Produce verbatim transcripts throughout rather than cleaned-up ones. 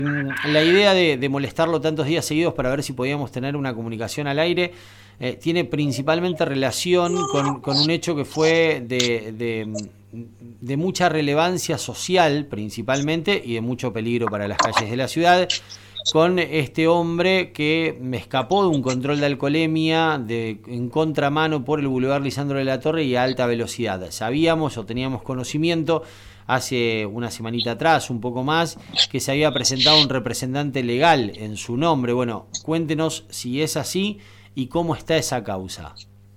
La idea de, de molestarlo tantos días seguidos para ver si podíamos tener una comunicación al aire eh, tiene principalmente relación con, con un hecho que fue de, de, de mucha relevancia social principalmente y de mucho peligro para las calles de la ciudad, con este hombre que me escapó de un control de alcoholemia de, en contramano por el Boulevard Lisandro de la Torre y a alta velocidad. Sabíamos o teníamos conocimiento hace una semanita atrás, un poco más, que se había presentado un representante legal en su nombre. Bueno, cuéntenos si es así y cómo está esa causa.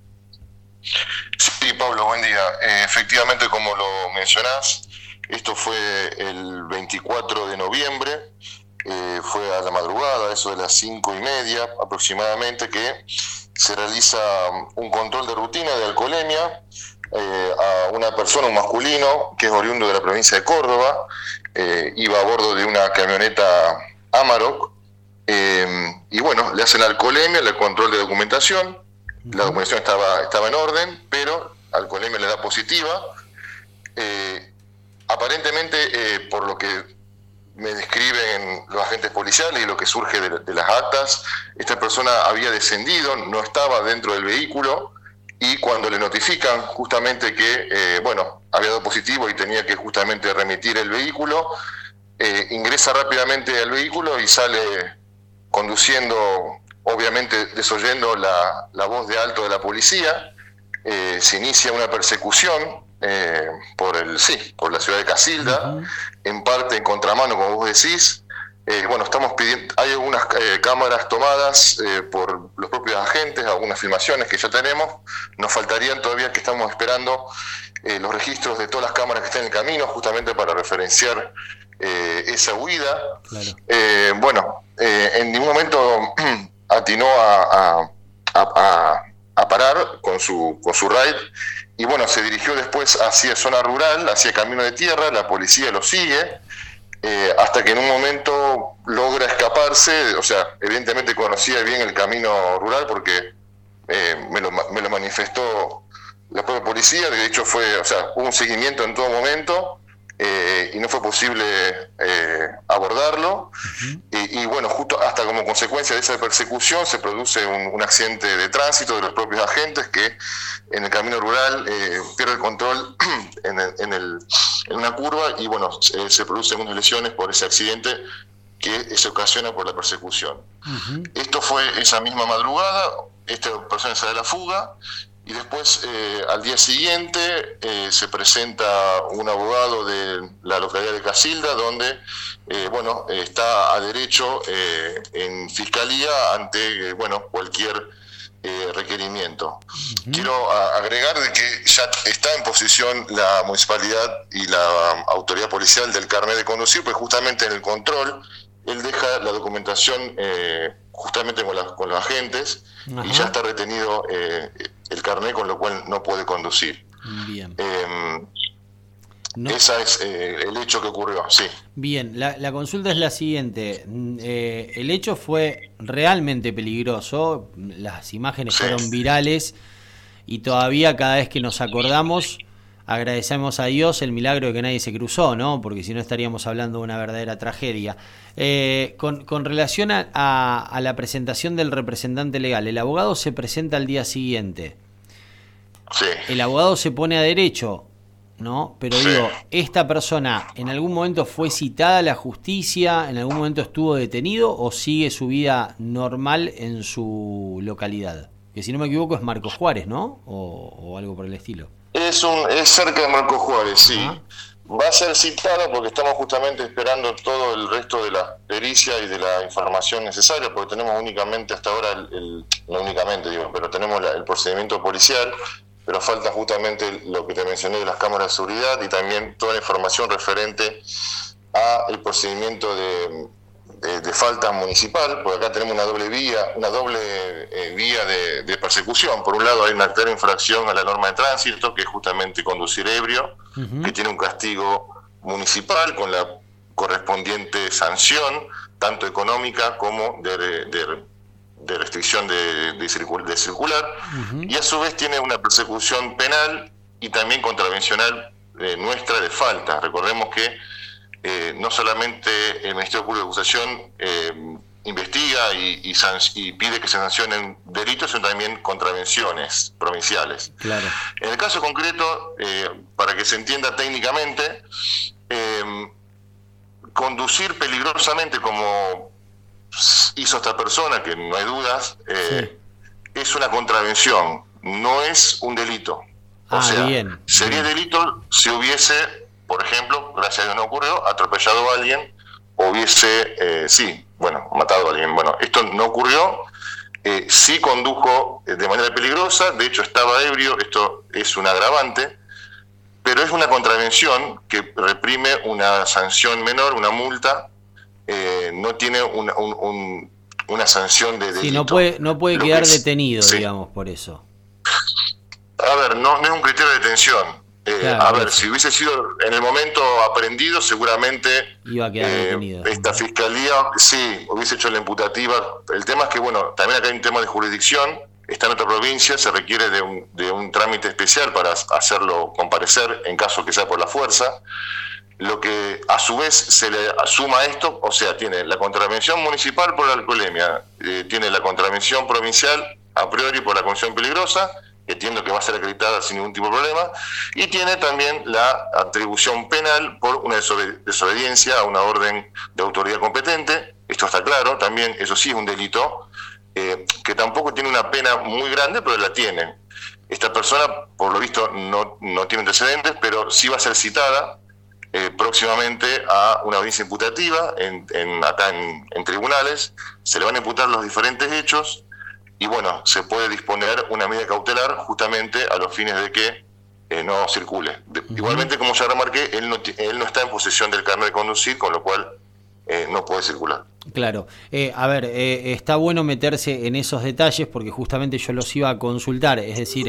Sí, Pablo, buen día. Eh, efectivamente, como lo mencionás, esto fue el veinticuatro de noviembre, eh, fue a la madrugada, eso de las cinco y media aproximadamente, que se realiza un control de rutina de alcoholemia eh, a una persona, un masculino, que es oriundo de la provincia de Córdoba, eh, iba a bordo de una camioneta Amarok, eh, y bueno, le hacen alcoholemia, el control de documentación, la documentación estaba, estaba en orden, pero alcoholemia le da positiva. Eh, aparentemente, eh, por lo que me describen los agentes policiales y lo que surge de, de las actas, esta persona había descendido, no estaba dentro del vehículo, y cuando le notifican justamente que, eh, bueno, había dado positivo y tenía que justamente remitir el vehículo, eh, ingresa rápidamente al vehículo y sale conduciendo, obviamente desoyendo la, la voz de alto de la policía. Eh, se inicia una persecución eh, por el sí, por la ciudad de Casilda, uh-huh. en parte en contramano, como vos decís. Eh, bueno, estamos pidiendo, hay algunas eh, cámaras tomadas eh, por los propios agentes, algunas filmaciones que ya tenemos. Nos faltarían todavía, que estamos esperando eh, los registros de todas las cámaras que están en el camino, justamente para referenciar eh, esa huida. Claro. Eh, bueno, eh, en ningún momento atinó a, a, a, a parar con su, con su raid, y bueno, se dirigió después hacia zona rural, hacia camino de tierra. La policía lo sigue, eh, hasta que en un momento logra escaparse. O sea, evidentemente conocía bien el camino rural porque eh, me, lo, me lo manifestó la propia policía. De hecho fue, o sea, hubo un seguimiento en todo momento, eh, y no fue posible eh, abordarlo. Uh-huh. y, y bueno, justo hasta como consecuencia de esa persecución se produce un, un accidente de tránsito de los propios agentes, que en el camino rural eh, pierde el control en, el, en, el, en una curva, y bueno, se, se producen unas lesiones por ese accidente que se ocasiona por la persecución. Uh-huh. Esto fue esa misma madrugada. Esta persona sale a la fuga, y después eh, al día siguiente eh, se presenta un abogado de la localidad de Casilda, donde eh, bueno, está a derecho eh, en fiscalía ante eh, bueno, cualquier eh, requerimiento. Uh-huh. Quiero a, agregar de que ya está en posesión la municipalidad y la um, autoridad policial del carnet de conducir, pues justamente en el control él deja la documentación eh, justamente con, la, con los agentes. Ajá. Y ya está retenido eh, el carnet, con lo cual no puede conducir. Bien. Eh, no. Ese es eh, el hecho que ocurrió, sí. Bien, la, la consulta es la siguiente. Eh, el hecho fue realmente peligroso, las imágenes sí. fueron virales, y todavía cada vez que nos acordamos agradecemos a Dios el milagro de que nadie se cruzó, ¿no? Porque si no estaríamos hablando de una verdadera tragedia. Eh, con, con relación a, a, a la presentación del representante legal, el abogado se presenta al día siguiente. Sí. El abogado se pone a derecho, ¿no? Pero sí. digo, ¿esta persona en algún momento fue citada a la justicia, en algún momento estuvo detenido, o sigue su vida normal en su localidad? Que si no me equivoco es Marcos Juárez, ¿no? O, o algo por el estilo. Es un es cerca de Marcos Juárez, sí. ¿Ah? Va a ser citada porque estamos justamente esperando todo el resto de la pericia y de la información necesaria, porque tenemos únicamente hasta ahora, el, el no únicamente digo, pero tenemos la, el procedimiento policial, pero falta justamente lo que te mencioné de las cámaras de seguridad, y también toda la información referente a el procedimiento de, de, de falta municipal, porque acá tenemos una doble vía, una doble eh, vía de, de persecución. Por un lado hay una clara infracción a la norma de tránsito, que es justamente conducir ebrio, uh-huh. que tiene un castigo municipal con la correspondiente sanción, tanto económica como de, de, de restricción de, de, circul, de circular, uh-huh. y a su vez tiene una persecución penal y también contravencional eh, nuestra de falta. Recordemos que eh, no solamente el Ministerio Público de Acusación eh, investiga y, y, y pide que se sancionen delitos, sino también contravenciones provinciales. Claro. En el caso concreto, eh, para que se entienda técnicamente, eh, conducir peligrosamente como hizo esta persona, que no hay dudas, eh, sí. es una contravención, no es un delito. O ah, sea, bien, sería bien. delito si hubiese, por ejemplo, gracias a Dios no ocurrió, atropellado a alguien, o hubiese, eh, sí, bueno, matado a alguien. Bueno, esto no ocurrió, eh, sí condujo de manera peligrosa, de hecho estaba ebrio, esto es un agravante, pero es una contravención que reprime una sanción menor, una multa, eh, no tiene un, un, un, una sanción de delito. Sí, no puede, no puede quedar es, detenido, sí. digamos, por eso. A ver, no, no es un criterio de detención. Eh, claro, a ver, eso. si hubiese sido en el momento aprendido, seguramente iba a quedar eh, detenido. Esta fiscalía, sí, hubiese hecho la imputativa. El tema es que, bueno, también acá hay un tema de jurisdicción, está en otra provincia, se requiere de un, de un trámite especial para hacerlo comparecer en caso que sea por la fuerza. Lo que a su vez se le suma a esto, o sea, tiene la contravención municipal por la alcoholemia, eh, tiene la contravención provincial a priori por la condición peligrosa, que entiendo que va a ser acreditada sin ningún tipo de problema, y tiene también la atribución penal por una desobediencia a una orden de autoridad competente. Esto está claro, también eso sí es un delito, eh, que tampoco tiene una pena muy grande, pero la tiene. Esta persona, por lo visto, no, no tiene antecedentes, pero sí va a ser citada eh, próximamente a una audiencia imputativa en, en, acá en, en tribunales. Se le van a imputar los diferentes hechos, y bueno, se puede disponer una medida cautelar justamente a los fines de que eh, no circule. De, uh-huh. Igualmente, como ya remarqué, él no, él no está en posesión del carnet de conducir, con lo cual eh, no puede circular. Claro. Eh, a ver, eh, está bueno meterse en esos detalles porque justamente yo los iba a consultar. Es decir,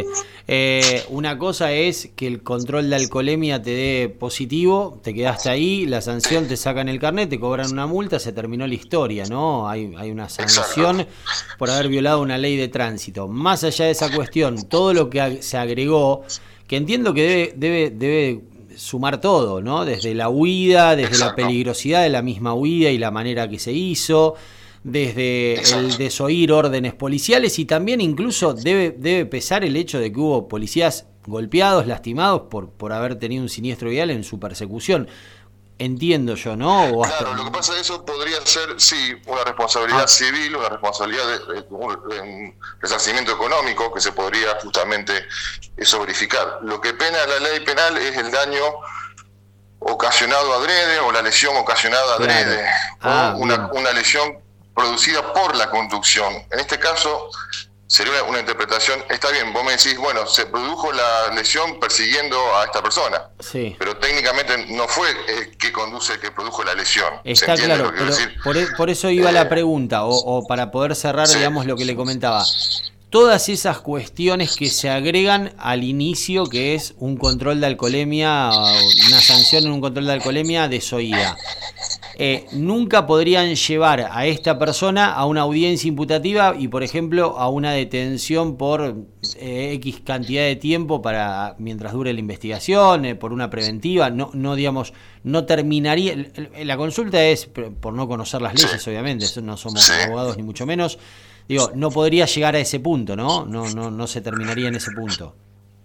eh, una cosa es que el control de alcoholemia te dé positivo, te quedaste ahí, la sanción, te sacan el carnet, te cobran una multa, se terminó la historia, ¿no? Hay, hay una sanción Exacto. por haber violado una ley de tránsito. Más allá de esa cuestión, todo lo que se agregó, que entiendo que debe... debe, debe sumar todo, ¿no? Desde la huida, desde Exacto. la peligrosidad de la misma huida y la manera que se hizo, desde Exacto. el desoír órdenes policiales, y también incluso debe, debe pesar el hecho de que hubo policías golpeados, lastimados por, por haber tenido un siniestro vial en su persecución. Entiendo yo, ¿no? O hasta... Claro, lo que pasa es que eso podría ser, sí, una responsabilidad ah. civil, una responsabilidad de, de, de un resarcimiento económico que se podría justamente eso verificar. Lo que pena la ley penal es el daño ocasionado adrede o la lesión ocasionada adrede, claro. ah, o una, una lesión producida por la conducción. En este caso sería una, una interpretación, está bien, vos me decís, bueno, se produjo la lesión persiguiendo a esta persona, sí. pero técnicamente no fue el que conduce el que produjo la lesión. Está claro, pero por, por eso iba eh, la pregunta, o, o para poder cerrar, sí. digamos, lo que le comentaba. Todas esas cuestiones que se agregan al inicio, que es un control de alcoholemia, una sanción en un control de alcoholemia desoída, eh, nunca podrían llevar a esta persona a una audiencia imputativa y, por ejemplo, a una detención por eh, X cantidad de tiempo para mientras dure la investigación, eh, por una preventiva. No, no digamos, no terminaría. La consulta es por no conocer las leyes, obviamente, no somos abogados ni mucho menos. Digo, no podría llegar a ese punto, ¿no? No, no, no se terminaría en ese punto.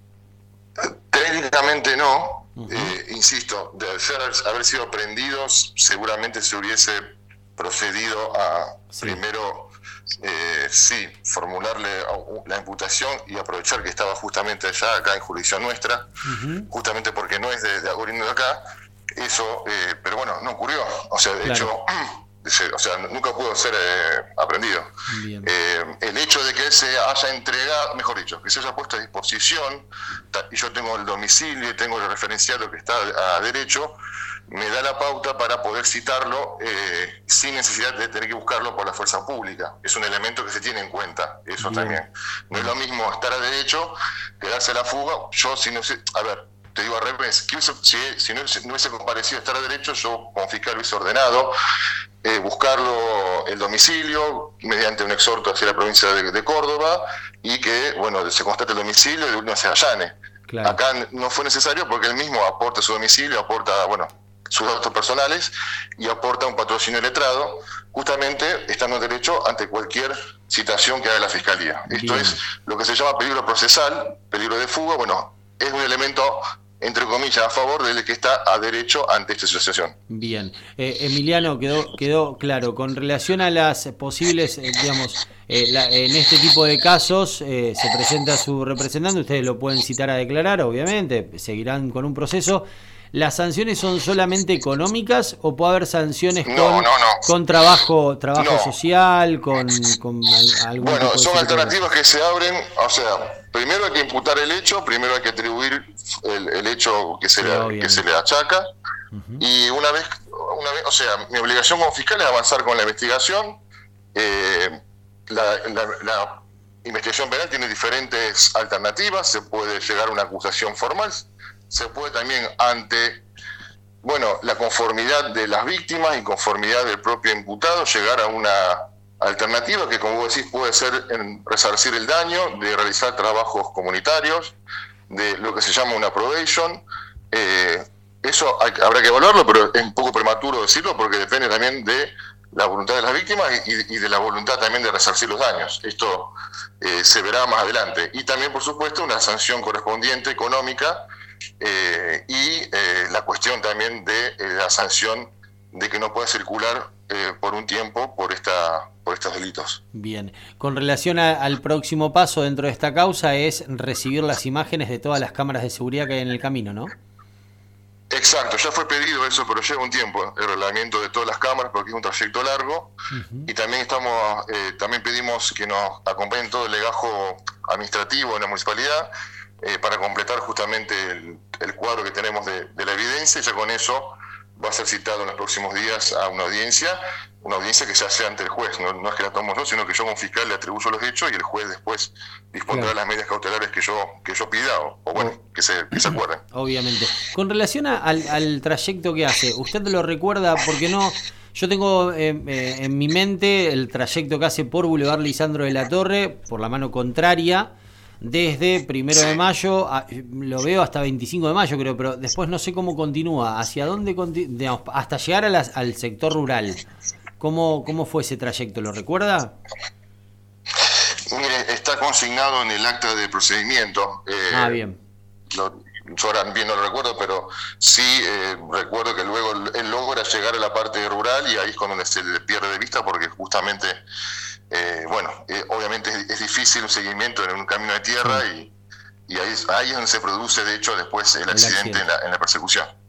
Técnicamente no. Uh-huh. Eh, insisto, de ser, haber sido aprendidos, seguramente se hubiese procedido a sí. primero, eh, sí, formularle la imputación y aprovechar que estaba justamente allá, acá en jurisdicción nuestra, uh-huh. justamente porque no es de, de oriundo de acá. Eso, eh, pero bueno, no ocurrió. O sea, de claro. hecho... O sea, nunca pudo ser eh, aprendido. Eh, el hecho de que él se haya entregado, mejor dicho, que se haya puesto a disposición, y yo tengo el domicilio y tengo el referenciado que está a derecho, me da la pauta para poder citarlo eh, sin necesidad de tener que buscarlo por la fuerza pública. Es un elemento que se tiene en cuenta, eso Bien. también. No es lo mismo estar a derecho que darse la fuga. Yo, si no sé, a ver, te digo al revés, si, si no, no hubiese comparecido a estar a derecho, yo como fiscal hubiese ordenado eh, buscarlo el domicilio mediante un exhorto hacia la provincia de, de Córdoba y que, bueno, se constate el domicilio y de última se allane. Claro. Acá no fue necesario porque él mismo aporta su domicilio, aporta, bueno, sus datos personales y aporta un patrocinio letrado, justamente estando en derecho ante cualquier citación que haga la Fiscalía. Bien. Esto es lo que se llama peligro procesal, peligro de fuga. Bueno, es un elemento, entre comillas, a favor del que está a derecho ante esta asociación. Bien. Eh, Emiliano, quedó quedó claro. Con relación a las posibles, eh, digamos, eh, la, en este tipo de casos, eh, se presenta su representante, ustedes lo pueden citar a declarar, obviamente, seguirán con un proceso. ¿Las sanciones son solamente económicas o puede haber sanciones no, con, no, no. con trabajo trabajo no. social, con, con algún Bueno, tipo de son alternativas de... que se abren, o sea, primero hay que imputar el hecho, primero hay que atribuir el, el hecho que se, sí, le, que se le achaca, uh-huh. y una vez, una vez, o sea, mi obligación como fiscal es avanzar con la investigación. eh, la, la, la investigación penal tiene diferentes alternativas, se puede llegar a una acusación formal, se puede también ante, bueno, la conformidad de las víctimas y conformidad del propio imputado llegar a una alternativa que, como vos decís, puede ser en resarcir el daño, de realizar trabajos comunitarios, de lo que se llama una probation. Eh, eso hay, habrá que evaluarlo, pero es un poco prematuro decirlo porque depende también de la voluntad de las víctimas y, y de la voluntad también de resarcir los daños. Esto eh, se verá más adelante. Y también, por supuesto, una sanción correspondiente económica. Eh, y eh, la cuestión también de eh, la sanción de que no pueda circular eh, por un tiempo por esta por estos delitos. Bien, con relación a, al próximo paso dentro de esta causa es recibir las imágenes de todas las cámaras de seguridad que hay en el camino, ¿no? Exacto, ya fue pedido eso, pero lleva un tiempo el relevamiento de todas las cámaras porque es un trayecto largo. Uh-huh. Y también estamos eh, también pedimos que nos acompañen todo el legajo administrativo en la municipalidad Eh, para completar justamente el, el cuadro que tenemos de, de la evidencia, y ya con eso va a ser citado en los próximos días a una audiencia, una audiencia que se hace ante el juez, no, no es que la tomo yo, sino que yo como fiscal le atribuyo los hechos y el juez después dispondrá claro. las medidas cautelares que yo que yo pida o, o bueno, que se, que se acuerden. Obviamente. Con relación a, al, al trayecto que hace, ¿usted lo recuerda? Porque no... Yo tengo eh, eh, en mi mente el trayecto que hace por Boulevard Lisandro de la Torre, por la mano contraria, desde primero de mayo, a, lo veo hasta veinticinco de mayo creo, pero después no sé cómo continúa, hacia dónde, digamos, hasta llegar a las, al sector rural. ¿Cómo, ¿Cómo fue ese trayecto? ¿Lo recuerda? Mire, está consignado en el acta de procedimiento. Eh, ah, bien. Lo, yo ahora bien no lo recuerdo, pero sí eh, recuerdo que luego él logra llegar a la parte rural y ahí es cuando se le pierde de vista porque justamente... Eh, bueno, eh, obviamente es, es difícil un seguimiento en un camino de tierra sí. y, y ahí, ahí es donde se produce, de hecho, después el, el accidente, accidente. En, la, en la persecución.